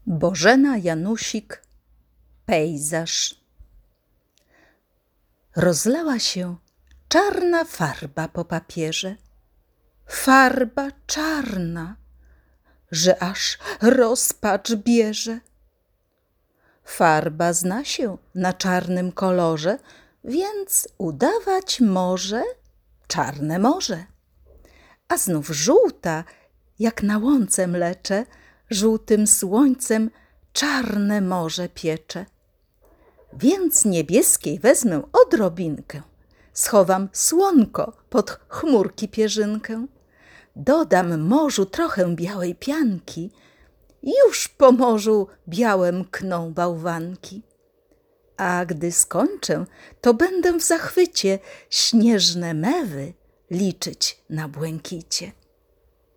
Bożena Janusik, pejzaż. Rozlała się czarna farba po papierze. Farba czarna, że aż rozpacz bierze. Farba zna się na czarnym kolorze, więc udawać może czarne morze. A znów żółta, jak na łące mlecze, żółtym słońcem czarne morze piecze. Więc niebieskiej wezmę odrobinkę, schowam słonko pod chmurki pierzynkę, dodam morzu trochę białej pianki, już po morzu białe mkną bałwanki. A gdy skończę, to będę w zachwycie śnieżne mewy liczyć na błękicie.